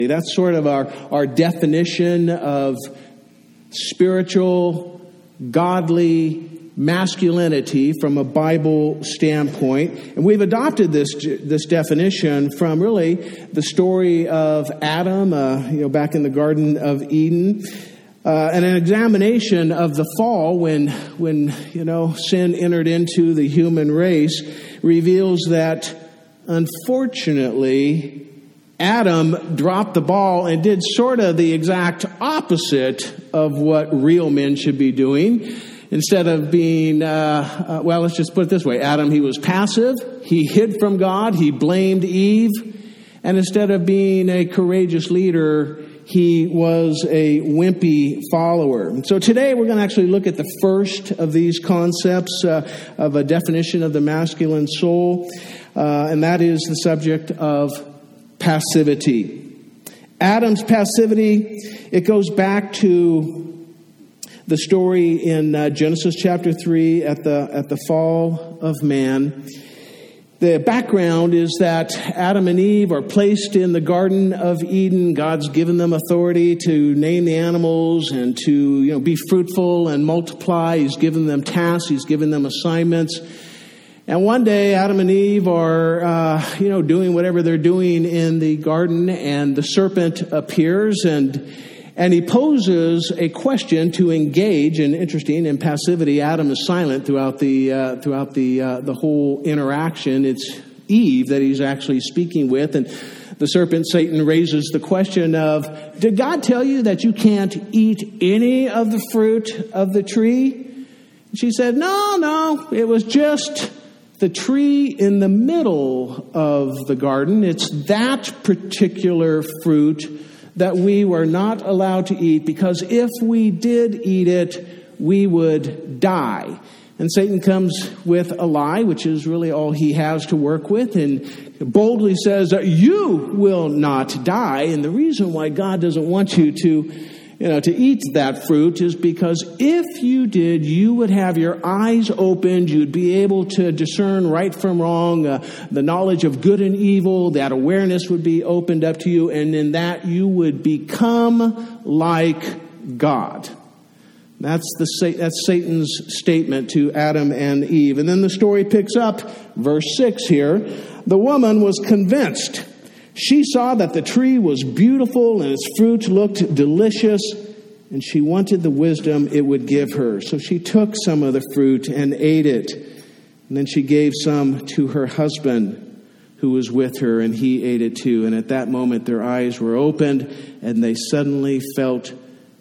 That's sort of our definition of spiritual, godly masculinity from a Bible standpoint. And we've adopted this definition from really the story of Adam, back in the Garden of Eden. And an examination of the fall when sin entered into the human race reveals that, unfortunately, Adam dropped the ball and did sort of the exact opposite of what real men should be doing. Instead of being, let's just put it this way. Adam, he was passive. He hid from God. He blamed Eve. And instead of being a courageous leader, he was a wimpy follower. And so today we're going to actually look at the first of these concepts of a definition of the masculine soul. And that is the subject of passivity. Adam's passivity, it goes back to the story in Genesis chapter 3 at the fall of man. The background is that Adam and Eve are placed in the Garden of Eden. God's given them authority to name the animals and to be fruitful and multiply. He's given them tasks. He's given them assignments. And one day, Adam and Eve are, doing whatever they're doing in the garden, and the serpent appears, and he poses a question to engage. And interesting, in passivity, Adam is silent throughout the whole interaction. It's Eve that he's actually speaking with, and the serpent, Satan, raises the question of, did God tell you that you can't eat any of the fruit of the tree? And she said, no, it was just the tree in the middle of the garden. It's that particular fruit that we were not allowed to eat, because if we did eat it, we would die. And Satan comes with a lie, which is really all he has to work with, and boldly says that you will not die. And the reason why God doesn't want you to eat that fruit is because if you did, you would have your eyes opened. You'd be able to discern right from wrong, the knowledge of good and evil. That awareness would be opened up to you, and in that you would become like God. That's Satan's statement to Adam and Eve. And then the story picks up, verse 6 here. The woman was convinced. She saw that the tree was beautiful and its fruit looked delicious, and she wanted the wisdom it would give her. So she took some of the fruit and ate it. And then she gave some to her husband who was with her, and he ate it too. And at that moment their eyes were opened, and they suddenly felt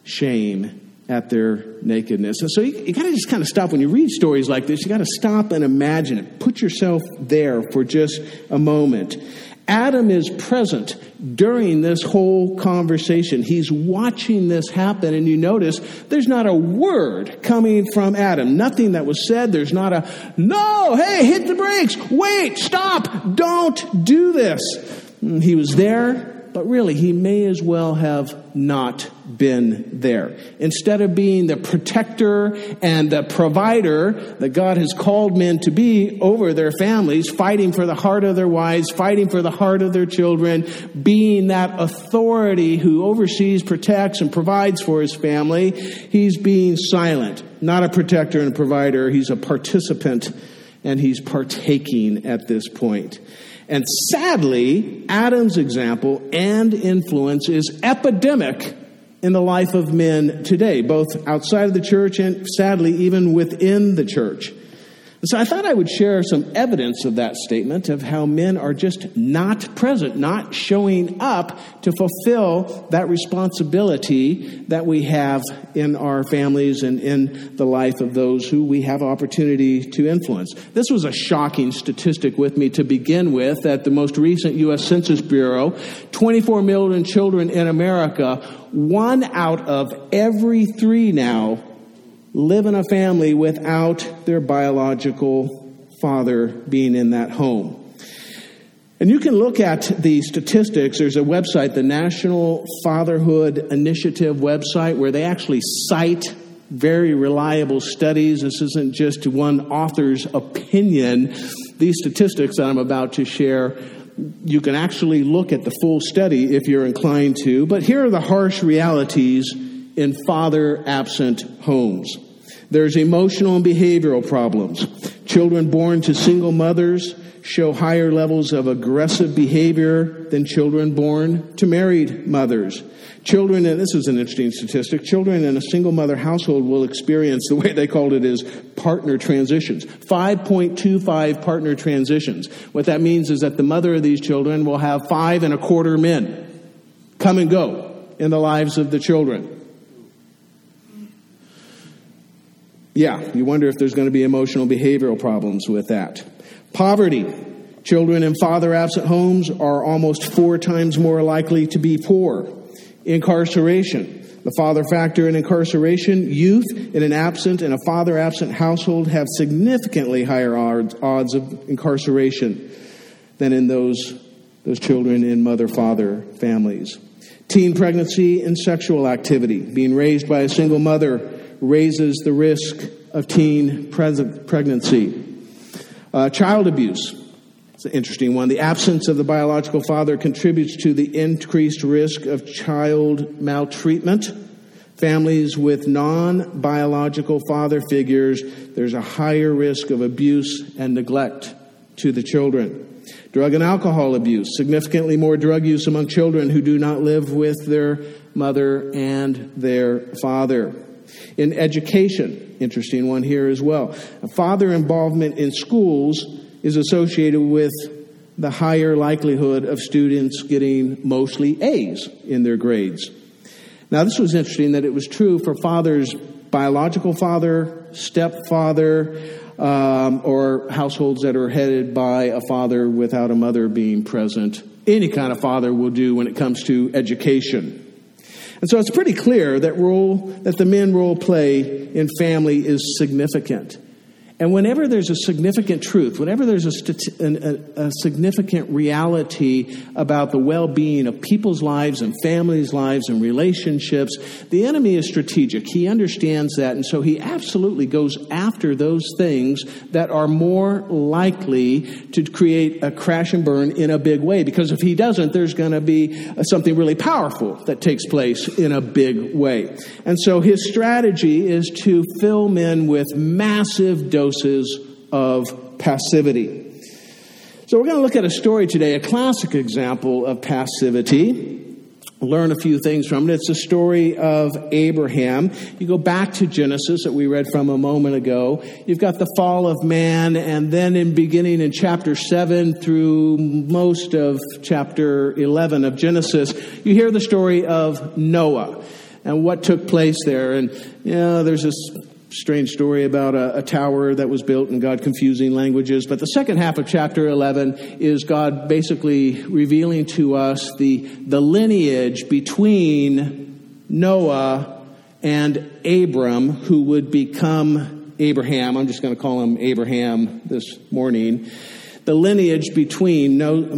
shame at their nakedness. And so you got to just kind of stop. When you read stories like this, you got to stop and imagine it. Put yourself there for just a moment. Adam is present during this whole conversation. He's watching this happen, and you notice there's not a word coming from Adam. Nothing that was said. There's not a, no, hey, hit the brakes, wait, stop, don't do this. He was there, but really he may as well have not been there. Instead of being the protector and the provider that God has called men to be over their families, fighting for the heart of their wives, fighting for the heart of their children, being that authority who oversees, protects, and provides for his family, he's being silent. Not a protector and a provider. He's a participant, and he's partaking at this point. And sadly, Adam's example and influence is epidemic in the life of men today, both outside of the church and, sadly, even within the church. So I thought I would share some evidence of that statement, of how men are just not present, not showing up to fulfill that responsibility that we have in our families and in the life of those who we have opportunity to influence. This was a shocking statistic with me to begin with. At the most recent U.S. Census Bureau, 24 million children in America, 1 out of every 3 now live in a family without their biological father being in that home. And you can look at the statistics. There's a website, the National Fatherhood Initiative website, where they actually cite very reliable studies. This isn't just one author's opinion. These statistics that I'm about to share, You can actually look at the full study if you're inclined to, but here are the harsh realities in father-absent homes. There's emotional and behavioral problems. Children born to single mothers show higher levels of aggressive behavior than children born to married mothers. Children, and this is an interesting statistic, children in a single mother household will experience, the way they called it is partner transitions. 5.25 partner transitions. What that means is that the mother of these children will have 5 1/4 men come and go in the lives of the children. Yeah, you wonder if there's going to be emotional behavioral problems with that. Poverty. Children in father-absent homes are almost 4 times more likely to be poor. Incarceration. The father factor in incarceration. Youth in an absent and a father-absent household have significantly higher odds of incarceration than in those children in mother-father families. Teen pregnancy and sexual activity. Being raised by a single mother raises the risk of teen pregnancy. Child abuse. It's an interesting one. The absence of the biological father contributes to the increased risk of child maltreatment. Families with non-biological father figures, there's a higher risk of abuse and neglect to the children. Drug and alcohol abuse. Significantly more drug use among children who do not live with their mother and their father. In education, interesting one here as well. Father involvement in schools is associated with the higher likelihood of students getting mostly A's in their grades. Now, this was interesting that it was true for fathers, biological father, stepfather, or households that are headed by a father without a mother being present. Any kind of father will do when it comes to education. And so it's pretty clear that the men role play in family is significant. And whenever there's a significant truth, whenever there's a significant reality about the well-being of people's lives and families' lives and relationships, the enemy is strategic. He understands that, and so he absolutely goes after those things that are more likely to create a crash and burn in a big way. Because if he doesn't, there's going to be something really powerful that takes place in a big way. And so his strategy is to fill men with massive doses of passivity. So we're going to look at a story today, a classic example of passivity. Learn a few things from it. It's a story of Abraham. You go back to Genesis that we read from a moment ago. You've got the fall of man, and then beginning in chapter 7 through most of chapter 11 of Genesis, you hear the story of Noah and what took place there. And there's this strange story about a tower that was built and God confusing languages. But the second half of chapter 11 is God basically revealing to us the lineage between Noah and Abram, who would become Abraham. I'm just going to call him Abraham this morning. The lineage between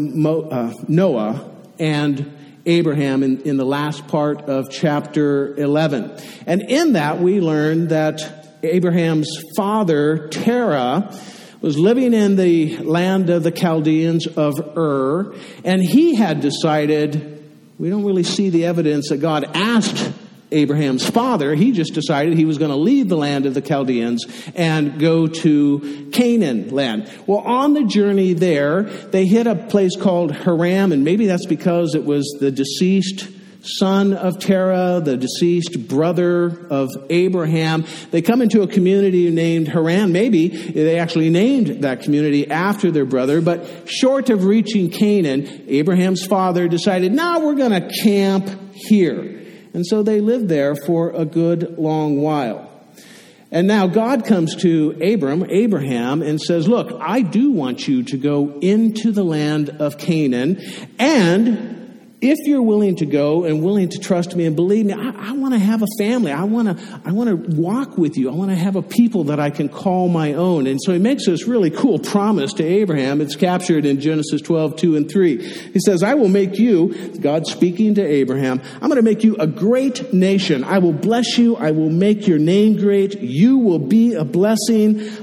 Noah and Abraham in the last part of chapter 11. And in that we learn that Abraham's father, Terah, was living in the land of the Chaldeans of Ur, and he had decided, we don't really see the evidence that God asked Abraham's father. He just decided he was going to leave the land of the Chaldeans and go to Canaan land. Well, on the journey there, they hit a place called Haran, and maybe that's because it was the deceased son of Terah, the deceased brother of Abraham. They come into a community named Haran. Maybe they actually named that community after their brother, but short of reaching Canaan, Abraham's father decided, we're going to camp here. And so they lived there for a good long while. And now God comes to Abraham, and says, look, I do want you to go into the land of Canaan, and if you're willing to go and willing to trust me and believe me, I want to have a family. I want to walk with you. I want to have a people that I can call my own. And so he makes this really cool promise to Abraham. It's captured in Genesis 12:2-3. He says, I will make you, God speaking to Abraham, I'm going to make you a great nation. I will bless you. I will make your name great. You will be a blessing.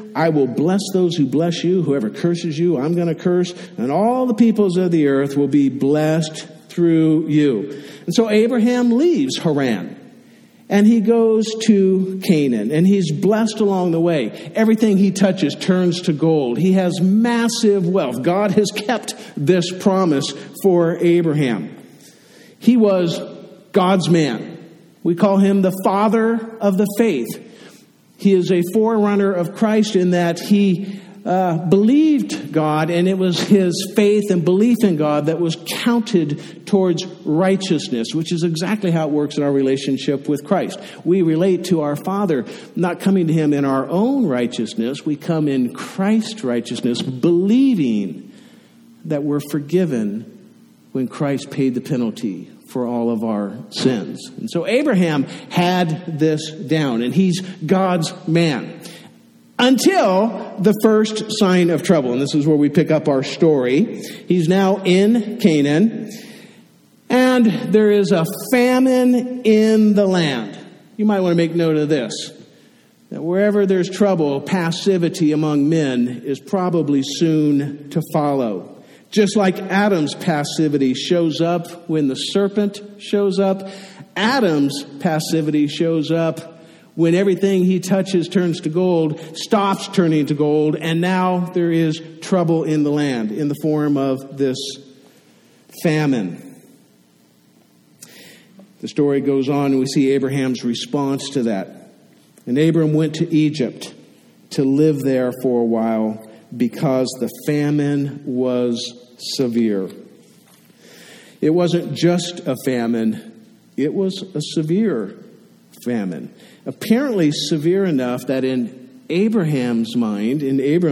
I will bless those who bless you. Whoever curses you, I'm going to curse. And all the peoples of the earth will be blessed through you. And so Abraham leaves Haran. And he goes to Canaan, and he's blessed along the way. Everything he touches turns to gold. He has massive wealth. God has kept this promise for Abraham. He was God's man. We call him the father of the faith. He is a forerunner of Christ in that he believed God, and it was his faith and belief in God that was counted towards righteousness, which is exactly how it works in our relationship with Christ. We relate to our Father, not coming to him in our own righteousness. We come in Christ's righteousness, believing that we're forgiven when Christ paid the penalty for all of our sins. And so Abraham had this down, and he's God's man. Until the first sign of trouble. And this is where we pick up our story. He's now in Canaan. And there is a famine in the land. You might want to make note of this. That wherever there's trouble, passivity among men is probably soon to follow. Just like Adam's passivity shows up when the serpent shows up, Adam's passivity shows up when everything he touches turns to gold, stops turning to gold, and now there is trouble in the land in the form of this famine. The story goes on, and we see Abraham's response to that. And Abram went to Egypt to live there for a while because the famine was severe. It wasn't just a famine, it was a severe famine. Apparently severe enough that in Abram's mind,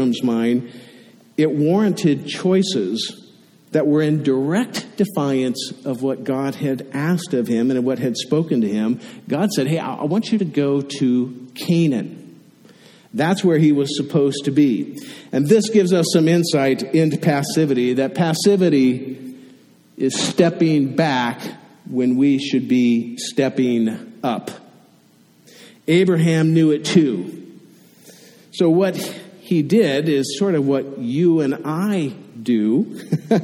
it warranted choices that were in direct defiance of what God had asked of him and what had spoken to him. God said, hey, I want you to go to Canaan. That's where he was supposed to be. And this gives us some insight into passivity, that passivity is stepping back when we should be stepping up. Abraham knew it too. So what he did is sort of what you and I do.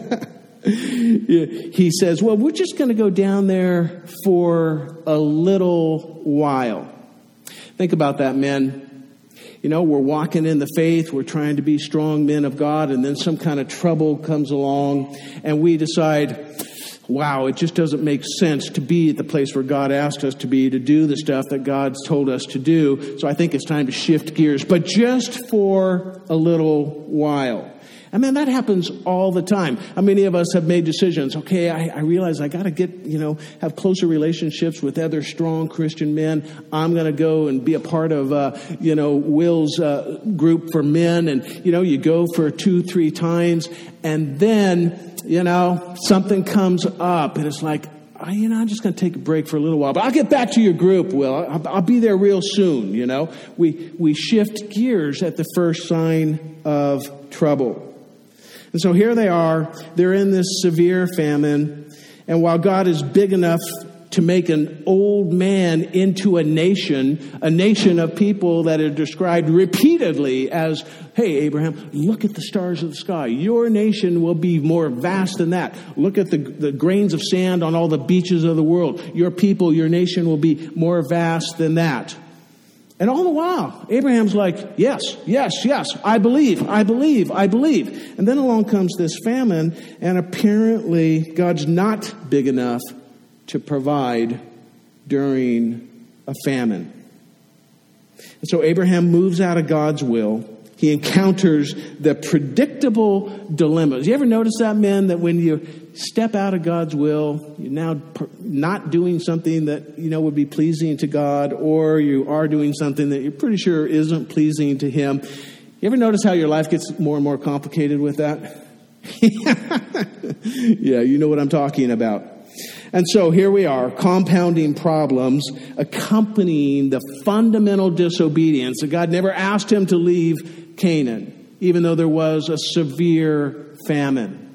He says, well, we're just going to go down there for a little while. Think about that, men. You know, we're walking in the faith. We're trying to be strong men of God. And then some kind of trouble comes along. And we decide, wow, it just doesn't make sense to be at the place where God asked us to be, to do the stuff that God's told us to do. So I think it's time to shift gears, but just for a little while. I mean, that happens all the time. How many of us have made decisions? Okay, I realize I got to get, have closer relationships with other strong Christian men. I'm going to go and be a part of, Will's group for men. And, you go for 2-3 times and then, something comes up and it's like, I'm just going to take a break for a little while, but I'll get back to your group, Will. I'll be there real soon, We shift gears at the first sign of trouble. And so here they are. They're in this severe famine. And while God is big enough to make an old man into a nation of people that are described repeatedly as, hey, Abraham, look at the stars of the sky. Your nation will be more vast than that. Look at the grains of sand on all the beaches of the world. Your people, your nation will be more vast than that. And all the while, Abraham's like, yes, I believe. And then along comes this famine, and apparently God's not big enough to provide during a famine. And so Abraham moves out of God's will. He encounters the predictable dilemmas. You ever notice that, men, that when you step out of God's will, you're now not doing something that, would be pleasing to God, or you are doing something that you're pretty sure isn't pleasing to him. You ever notice how your life gets more and more complicated with that? Yeah, you know what I'm talking about. And so here we are, compounding problems, accompanying the fundamental disobedience that God never asked him to leave Canaan, even though there was a severe famine.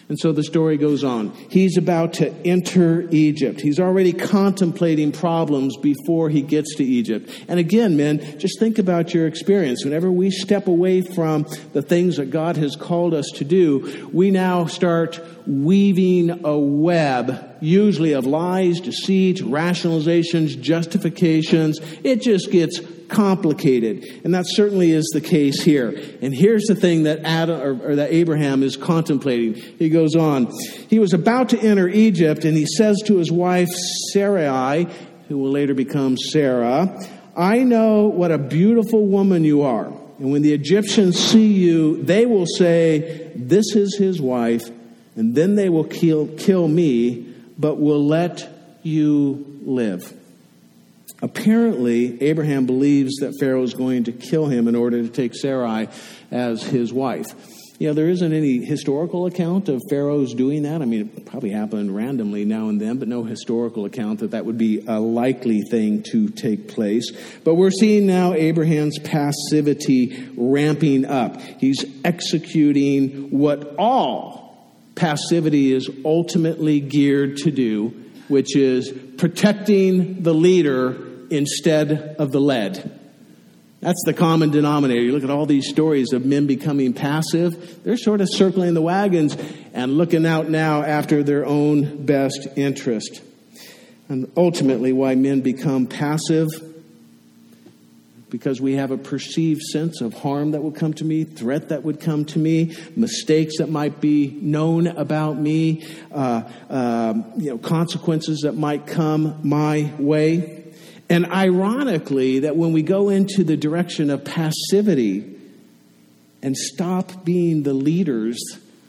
And so the story goes on. He's about to enter Egypt. He's already contemplating problems before he gets to Egypt. And again, men, just think about your experience. Whenever we step away from the things that God has called us to do, we now start weaving a web, usually of lies, deceit, rationalizations, justifications. It just gets complicated. And that certainly is the case here. And here's the thing that that Abraham is contemplating. He goes on. He was about to enter Egypt, and he says to his wife Sarai, who will later become Sarah, I know what a beautiful woman you are. And when the Egyptians see you, they will say, this is his wife, and then they will kill me, but will let you live. Apparently, Abraham believes that Pharaoh is going to kill him in order to take Sarai as his wife. You know, there isn't any historical account of Pharaoh's doing that. I mean, it probably happened randomly now and then, but no historical account that would be a likely thing to take place. But we're seeing now Abraham's passivity ramping up. He's executing what all passivity is ultimately geared to do, which is protecting the leader instead of the led. That's the common denominator. You look at all these stories of men becoming passive. They're sort of circling the wagons and looking out now after their own best interest. And ultimately, why men become passive? Because we have a perceived sense of harm that would come to me, threat that would come to me, mistakes that might be known about me, consequences that might come my way. And ironically, that when we go into the direction of passivity and stop being the leaders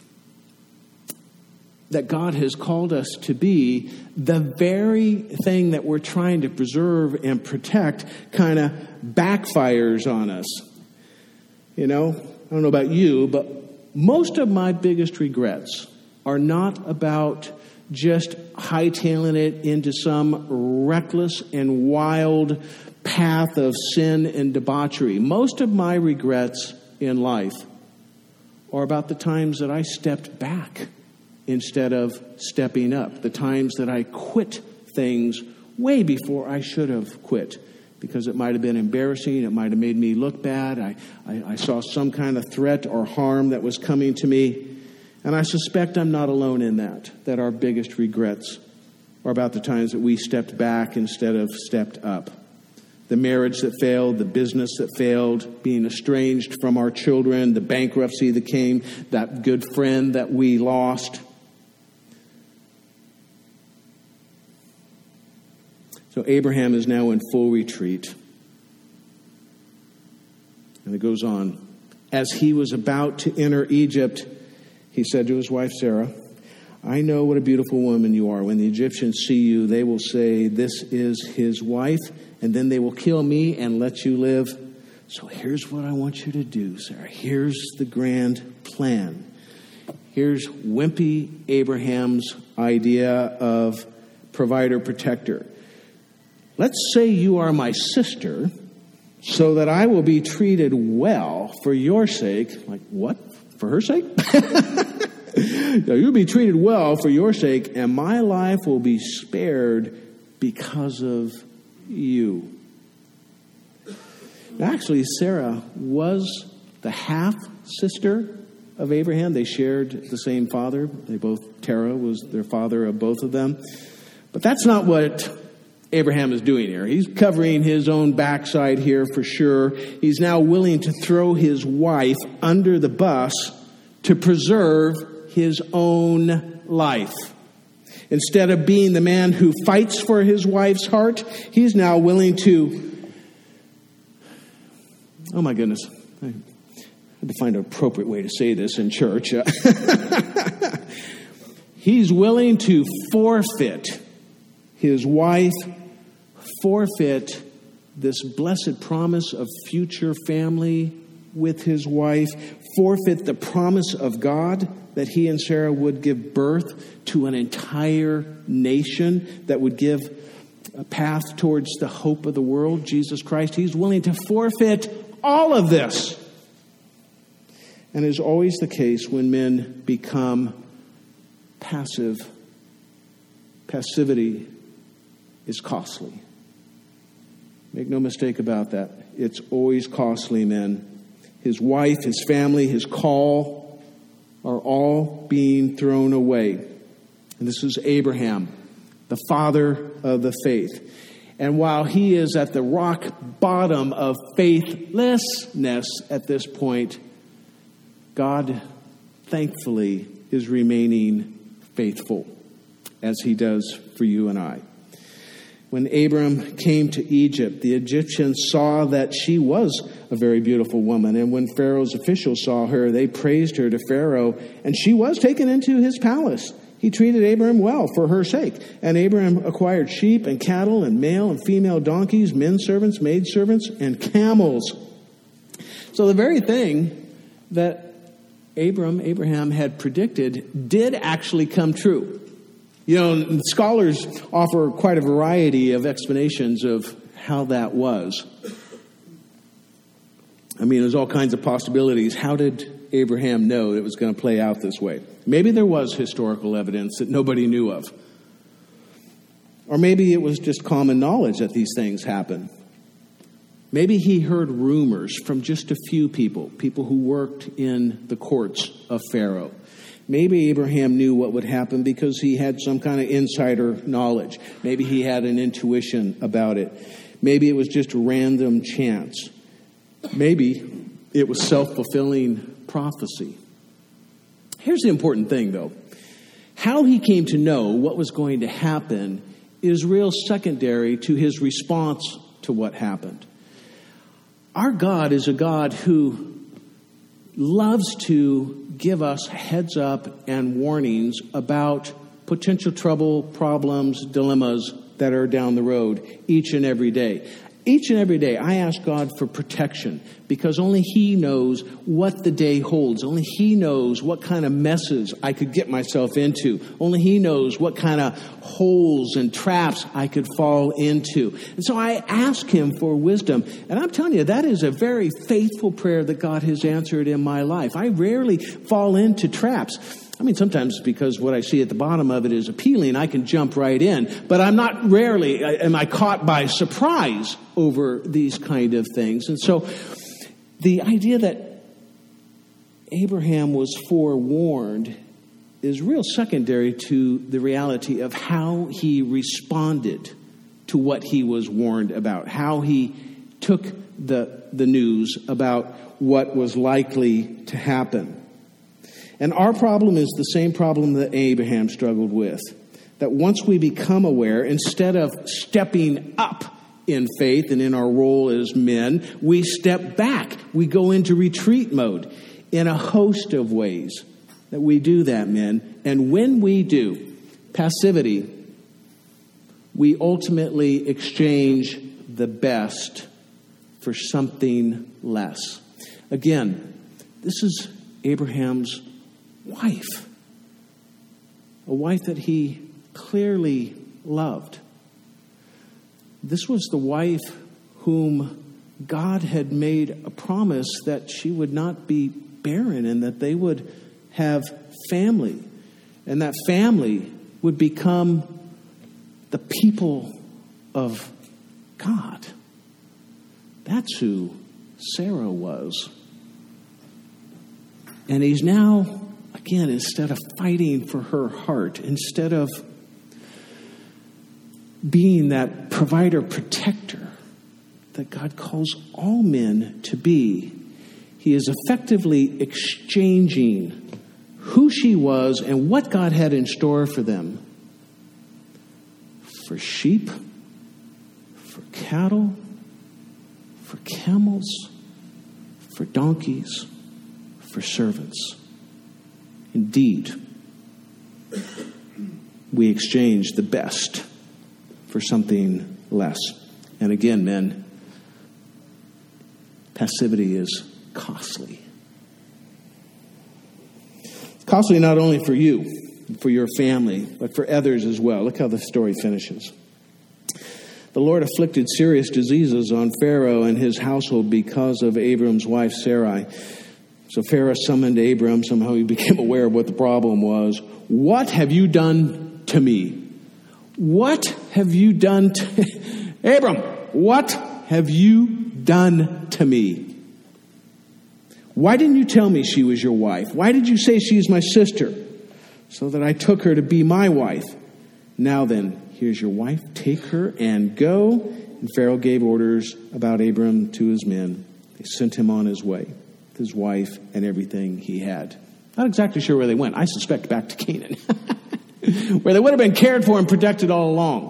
that God has called us to be, the very thing that we're trying to preserve and protect kind of backfires on us. You know, I don't know about you, but most of my biggest regrets are not about just hightailing it into some reckless and wild path of sin and debauchery. Most of my regrets in life are about the times that I stepped back instead of stepping up. The times that I quit things way before I should have quit, because it might have been embarrassing. It might have made me look bad. I saw some kind of threat or harm that was coming to me. And I suspect I'm not alone in that our biggest regrets are about the times that we stepped back instead of stepped up. The marriage that failed, the business that failed, being estranged from our children, the bankruptcy that came, that good friend that we lost. So Abraham is now in full retreat. And it goes on. As he was about to enter Egypt, he said to his wife Sarah, I know what a beautiful woman you are. When the Egyptians see you, they will say, this is his wife, and then they will kill me and let you live. So here's what I want you to do, Sarah. Here's the grand plan. Here's wimpy Abraham's idea of provider protector. Let's say you are my sister, so that I will be treated well for your sake. Like, what? For her sake? No, you'll be treated well for your sake, and my life will be spared because of you. Actually, Sarah was the half-sister of Abraham. They shared the same father. Terah was their father of both of them. But that's not what Abraham is doing here. He's covering his own backside here for sure. He's now willing to throw his wife under the bus to preserve his own life. Instead of being the man who fights for his wife's heart, he's now willing to... Oh my goodness. I had to find an appropriate way to say this in church. He's willing to forfeit his wife, forfeit this blessed promise of future family with his wife, forfeit the promise of God that he and Sarah would give birth to an entire nation that would give a path towards the hope of the world, Jesus Christ. He's willing to forfeit all of this. And as always the case when men become Passivity is costly. Make no mistake about that. It's always costly, men. His wife, his family, his call are all being thrown away. And this is Abraham, the father of the faith. And while he is at the rock bottom of faithlessness at this point, God, thankfully, is remaining faithful, as he does for you and I. When Abram came to Egypt, the Egyptians saw that she was a very beautiful woman. And when Pharaoh's officials saw her, they praised her to Pharaoh, and she was taken into his palace. He treated Abram well for her sake. And Abram acquired sheep and cattle and male and female donkeys, men servants, maid servants, and camels. So the very thing that Abraham had predicted did actually come true. You know, scholars offer quite a variety of explanations of how that was. I mean, there's all kinds of possibilities. How did Abraham know it was going to play out this way? Maybe there was historical evidence that nobody knew of. Or maybe it was just common knowledge that these things happen. Maybe he heard rumors from just a few people who worked in the courts of Pharaoh. Maybe Abraham knew what would happen because he had some kind of insider knowledge. Maybe he had an intuition about it. Maybe it was just random chance. Maybe it was self-fulfilling prophecy. Here's the important thing, though. How he came to know what was going to happen is real secondary to his response to what happened. Our God is a God who loves to give us heads up and warnings about potential trouble, problems, dilemmas that are down the road each and every day. Each and every day, I ask God for protection because only He knows what the day holds. Only He knows what kind of messes I could get myself into. Only He knows what kind of holes and traps I could fall into. And so I ask Him for wisdom. And I'm telling you, that is a very faithful prayer that God has answered in my life. I rarely fall into traps. I mean, sometimes because what I see at the bottom of it is appealing, I can jump right in. But rarely am I caught by surprise over these kind of things. And so the idea that Abraham was forewarned is real secondary to the reality of how he responded to what he was warned about, how he took the news about what was likely to happen. And our problem is the same problem that Abraham struggled with. That once we become aware, instead of stepping up in faith and in our role as men, we step back. We go into retreat mode in a host of ways that we do that, men. And when we do, passivity, we ultimately exchange the best for something less. Again, this is Abraham's wife, a wife that he clearly loved. This was the wife whom God had made a promise that she would not be barren and that they would have family, and that family would become the people of God. That's who Sarah was. And he's now, again, instead of fighting for her heart, instead of being that provider, protector that God calls all men to be, he is effectively exchanging who she was and what God had in store for them for sheep, for cattle, for camels, for donkeys, for servants. Indeed, we exchange the best for something less. And again, men, passivity is costly. It's costly not only for you, for your family, but for others as well. Look how the story finishes. The Lord afflicted serious diseases on Pharaoh and his household because of Abram's wife Sarai. So Pharaoh summoned Abram. Somehow he became aware of what the problem was. What have you done to me? What have you done to Abram? What have you done to me? Why didn't you tell me she was your wife? Why did you say she is my sister? So that I took her to be my wife. Now then, here's your wife. Take her and go. And Pharaoh gave orders about Abram to his men. They sent him on his way, his wife and everything he had. Not exactly sure where they went. I suspect back to Canaan, where they would have been cared for and protected all along.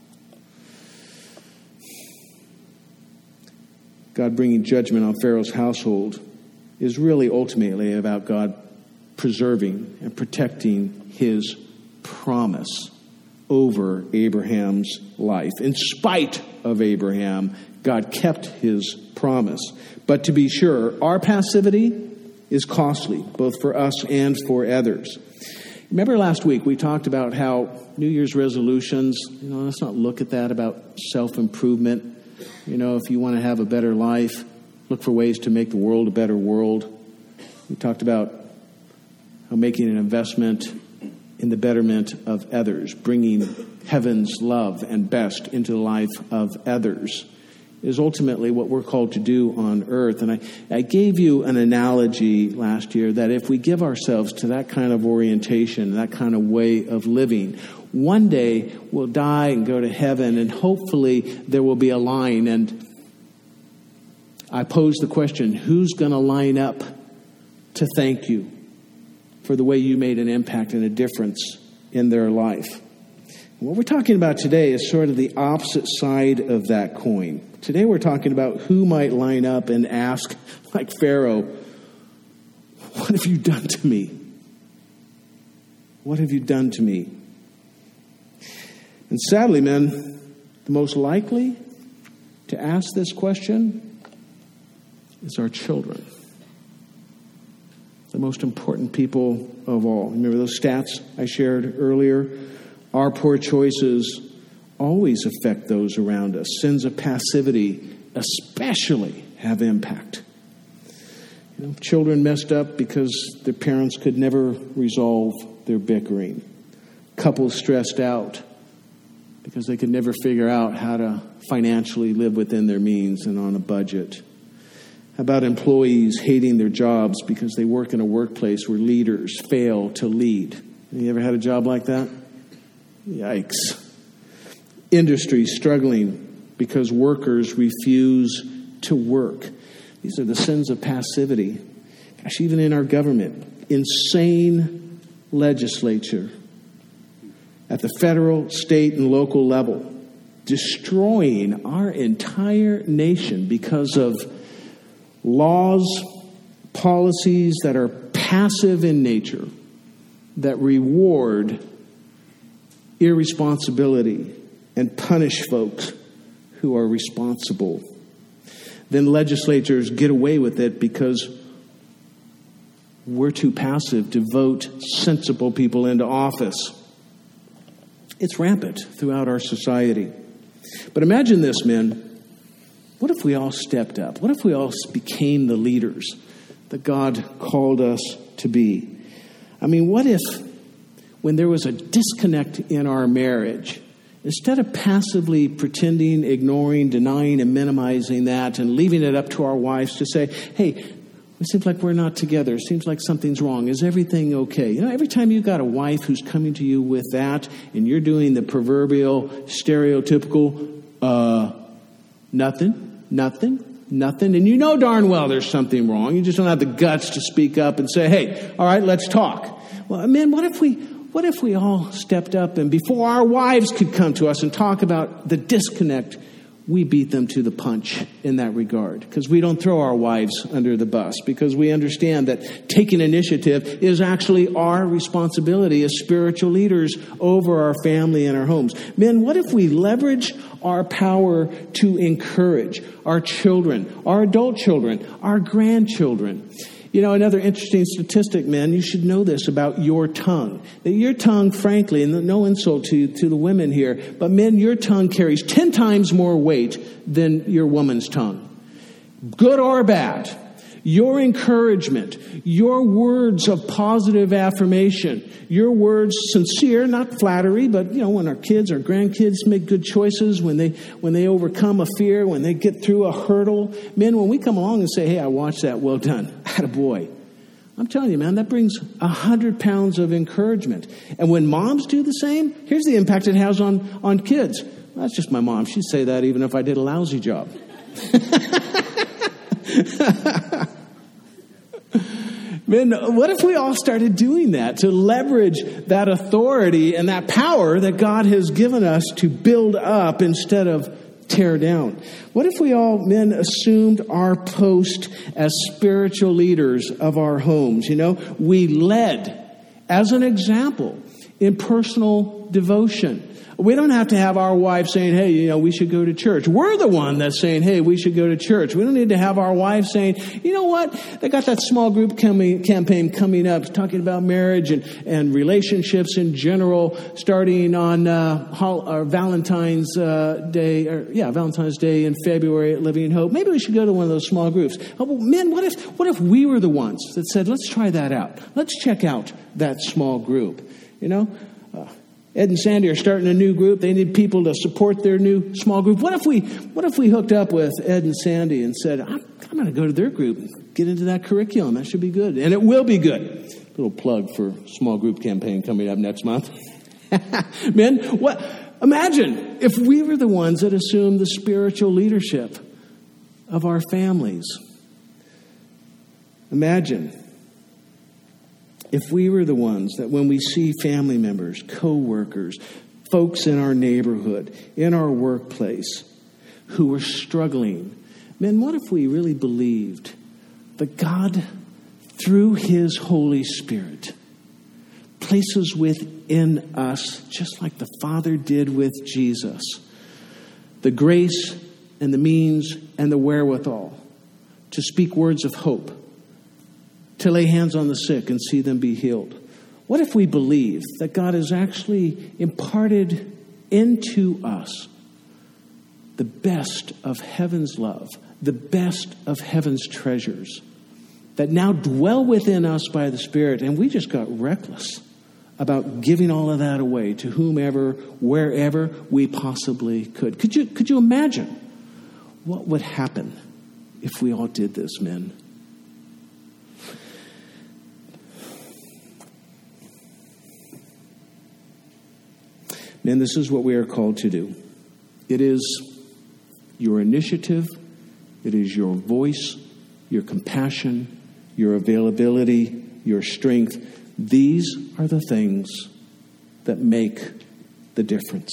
God bringing judgment on Pharaoh's household is really ultimately about God preserving and protecting his promise over Abraham's life. In spite of Abraham, God kept his promise. But to be sure, our passivity is costly, both for us and for others. Remember last week we talked about how New Year's resolutions, let's not look at that about self-improvement. If you want to have a better life, look for ways to make the world a better world. We talked about how making an investment in the betterment of others, bringing heaven's love and best into the life of others, is ultimately what we're called to do on earth. And I gave you an analogy last year that if we give ourselves to that kind of orientation, that kind of way of living, one day we'll die and go to heaven, and hopefully there will be a line. And I pose the question, who's going to line up to thank you for the way you made an impact and a difference in their life? What we're talking about today is sort of the opposite side of that coin. Today we're talking about who might line up and ask, like Pharaoh, what have you done to me? What have you done to me? And sadly, men, the most likely to ask this question is our children. The most important people of all. Remember those stats I shared earlier? Our poor choices always affect those around us. Sins of passivity especially have impact. Children messed up because their parents could never resolve their bickering. Couples stressed out because they could never figure out how to financially live within their means and on a budget. How about employees hating their jobs because they work in a workplace where leaders fail to lead? You ever had a job like that? Yikes. Industry struggling because workers refuse to work. These are the sins of passivity. Gosh, even in our government, insane legislature at the federal, state, and local level, destroying our entire nation because of laws, policies that are passive in nature, that reward irresponsibility and punish folks who are responsible. Then legislatures get away with it because we're too passive to vote sensible people into office. It's rampant throughout our society. But imagine this, men. What if we all stepped up? What if we all became the leaders that God called us to be? I mean, what if when there was a disconnect in our marriage, instead of passively pretending, ignoring, denying, and minimizing that and leaving it up to our wives to say, hey, it seems like we're not together. It seems like something's wrong. Is everything okay? Every time you got a wife who's coming to you with that and you're doing the proverbial, stereotypical, nothing, and you know darn well there's something wrong. You just don't have the guts to speak up and say, hey, all right, let's talk. Well, man, what if we all stepped up and before our wives could come to us and talk about the disconnect, we beat them to the punch in that regard, because we don't throw our wives under the bus, because we understand that taking initiative is actually our responsibility as spiritual leaders over our family and our homes. Men, what if we leverage our power to encourage our children, our adult children, our grandchildren? Another interesting statistic, men, you should know this about your tongue. That your tongue, frankly, and no insult to the women here, but men, your tongue carries 10 times more weight than your woman's tongue. Good or bad. your encouragement, your words of positive affirmation, your words sincere, not flattery, but when our kids, our grandkids make good choices, when they overcome a fear, when they get through a hurdle. Men, when we come along and say, hey, I watched that, well done, attaboy. I'm telling you, man, that brings 100 pounds of encouragement. And when moms do the same, here's the impact it has on kids. Well, that's just my mom. She'd say that even if I did a lousy job. Man, what if we all started doing that to leverage that authority and that power that God has given us to build up instead of tear down? What if we all, men, assumed our post as spiritual leaders of our homes? We led as an example in personal devotion. We don't have to have our wife saying, hey, we should go to church. We're the one that's saying, hey, we should go to church. We don't need to have our wife saying, you know what? They got that small group campaign coming up talking about marriage and relationships in general, starting on Valentine's Day in February at Living Hope. Maybe we should go to one of those small groups. Oh, well, men, what if we were the ones that said, let's try that out. Let's check out that small group. Ed and Sandy are starting a new group. They need people to support their new small group. What if we hooked up with Ed and Sandy and said, I'm going to go to their group and get into that curriculum. That should be good. And it will be good. Little plug for small group campaign coming up next month. Men, imagine if we were the ones that assumed the spiritual leadership of our families. Imagine if we were the ones that when we see family members, co-workers, folks in our neighborhood, in our workplace, who were struggling, man, what if we really believed that God, through His Holy Spirit, places within us, just like the Father did with Jesus, the grace and the means and the wherewithal to speak words of hope, to lay hands on the sick and see them be healed? What if we believe that God has actually imparted into us the best of heaven's love, the best of heaven's treasures, that now dwell within us by the Spirit, and we just got reckless about giving all of that away to whomever, wherever we possibly could? Could you imagine what would happen if we all did this, men? And this is what we are called to do. It is your initiative. It is your voice, your compassion, your availability, your strength. These are the things that make the difference.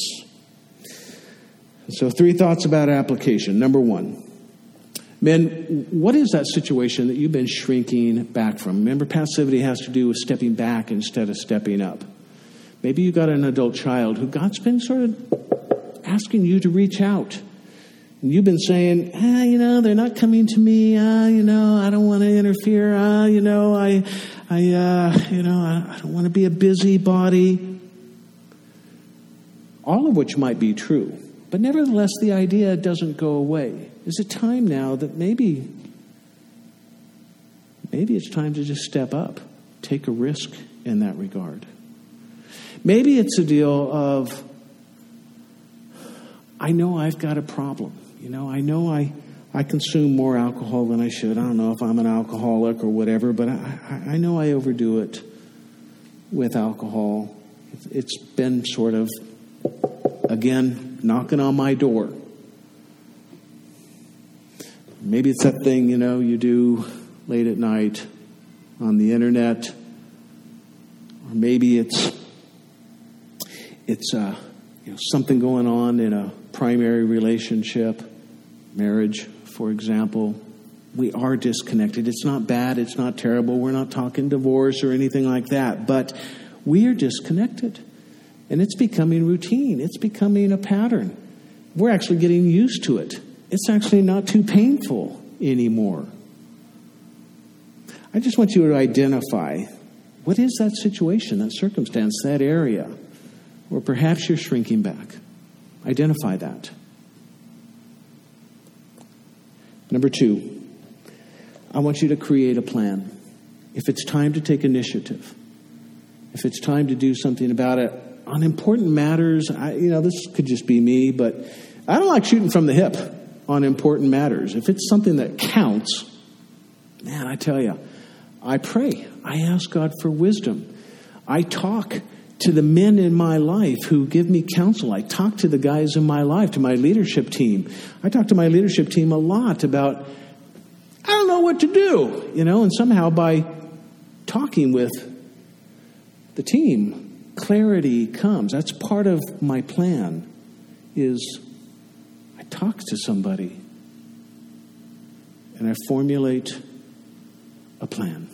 So 3 thoughts about application. Number 1, men, what is that situation that you've been shrinking back from? Remember, passivity has to do with stepping back instead of stepping up. Maybe you got an adult child who God's been sort of asking you to reach out. And you've been saying, they're not coming to me. I don't want to interfere. I don't want to be a busybody. All of which might be true. But nevertheless, the idea doesn't go away. Is it time now that maybe it's time to just step up, take a risk in that regard? Maybe it's a deal of, I know I've got a problem. I know I consume more alcohol than I should. I don't know if I'm an alcoholic or whatever, but I know I overdo it with alcohol. It's been sort of, again, knocking on my door. Maybe it's that thing, you do late at night on the internet. Or maybe it's something going on in a primary relationship, marriage, for example. We are disconnected. It's not bad. It's not terrible. We're not talking divorce or anything like that. But we are disconnected. And it's becoming routine. It's becoming a pattern. We're actually getting used to it. It's actually not too painful anymore. I just want you to identify, what is that situation, that circumstance, that area? Or perhaps you're shrinking back. Identify that. Number 2, I want you to create a plan. If it's time to take initiative, if it's time to do something about it, on important matters, this could just be me, but I don't like shooting from the hip on important matters. If it's something that counts, man, I tell you, I pray. I ask God for wisdom. I talk to the men in my life who give me counsel. I talk to the guys in my life, to my leadership team. I talk to my leadership team a lot about, I don't know what to do, and somehow by talking with the team, clarity comes. That's part of my plan, is I talk to somebody and I formulate a plan.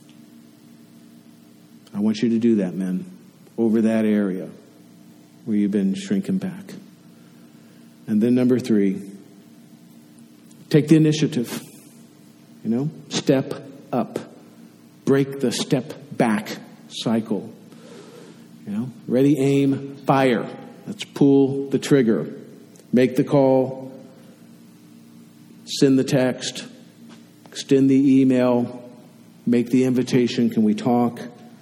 I want you to do that, men, over that area where you've been shrinking back. And then number 3, take the initiative. Step up. Break the step back cycle. Ready, aim, fire. Let's pull the trigger. Make the call. Send the text. Extend the email. Make the invitation. Can we talk?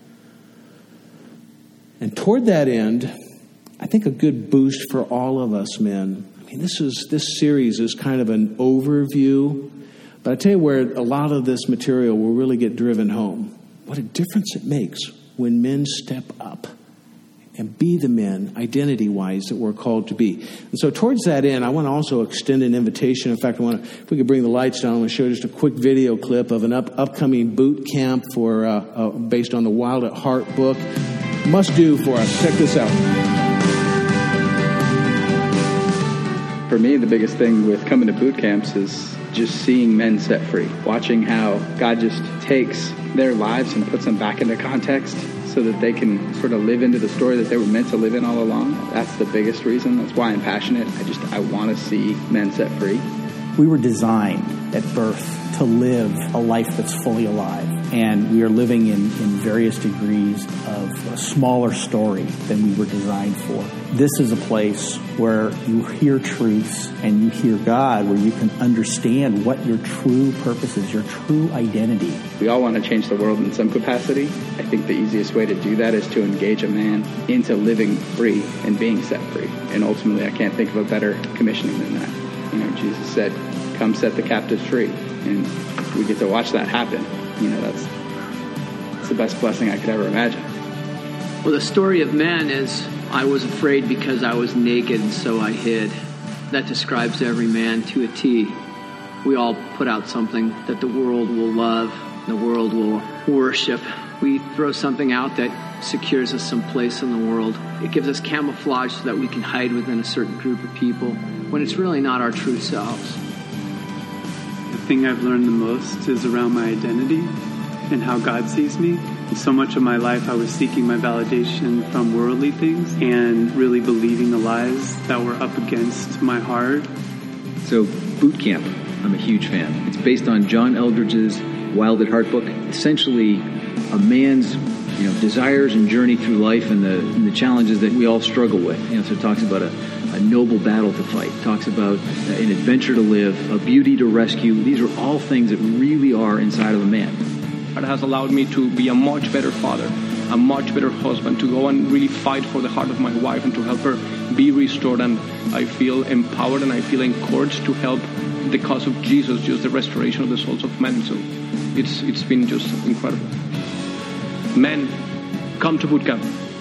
And toward that end, I think a good boost for all of us men. This series is kind of an overview, but I tell you where a lot of this material will really get driven home. What a difference it makes when men step up and be the men, identity-wise, that we're called to be. And so towards that end, I want to also extend an invitation. In fact, if we could bring the lights down, I want to show just a quick video clip of an upcoming boot camp based on the Wild at Heart book. Must do for us. Check this out. For me, the biggest thing with coming to boot camps is just seeing men set free. Watching how God just takes their lives and puts them back into context so that they can sort of live into the story that they were meant to live in all along. That's the biggest reason. That's why I'm passionate. I want to see men set free. We were designed at birth to live a life that's fully alive. And we are living in various degrees of a smaller story than we were designed for. This is a place where you hear truths and you hear God, where you can understand what your true purpose is, your true identity. We all want to change the world in some capacity. I think the easiest way to do that is to engage a man into living free and being set free. And ultimately, I can't think of a better commissioning than that. Jesus said, come set the captives free. And we get to watch that happen. That's the best blessing I could ever imagine. Well, the story of man is, I was afraid because I was naked, and so I hid. That describes every man to a T. We all put out something that the world will love, the world will worship. We throw something out that secures us someplace in the world. It gives us camouflage so that we can hide within a certain group of people, when it's really not our true selves. The thing I've learned the most is around my identity and how God sees me. So much of my life I was seeking my validation from worldly things and really believing the lies that were up against my heart. So Boot Camp, I'm a huge fan. It's based on John Eldredge's Wild at Heart book. Essentially a man's desires and journey through life and the challenges that we all struggle with. So it talks about a noble battle to fight. It talks about an adventure to live, a beauty to rescue. These are all things that really are inside of a man. It has allowed me to be a much better father, a much better husband, to go and really fight for the heart of my wife and to help her be restored. And I feel empowered and I feel encouraged to help the cause of Jesus, just the restoration of the souls of men. So it's been just incredible. Men, come to boot camp.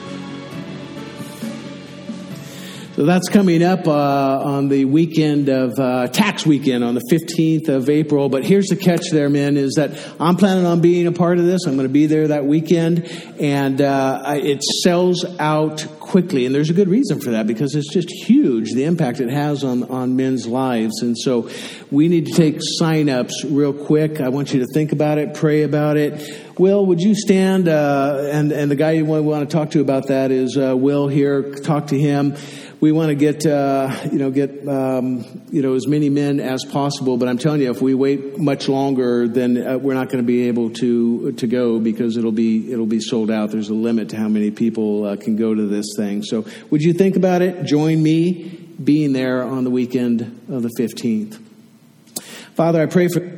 So that's coming up on the weekend of tax weekend on the 15th of April. But here's the catch there, men, is that I'm planning on being a part of this. I'm going to be there that weekend. And it sells out quickly. And there's a good reason for that, because it's just huge, the impact it has on men's lives. And so we need to take sign-ups real quick. I want you to think about it, pray about it. Will, would you stand? And the guy you want to talk to about that is Will here. Talk to him. We want to get as many men as possible. But I'm telling you, if we wait much longer, then we're not going to be able to go, because it'll be sold out. There's a limit to how many people can go to this thing. So would you think about it? Join me being there on the weekend of the 15th. Father, I pray for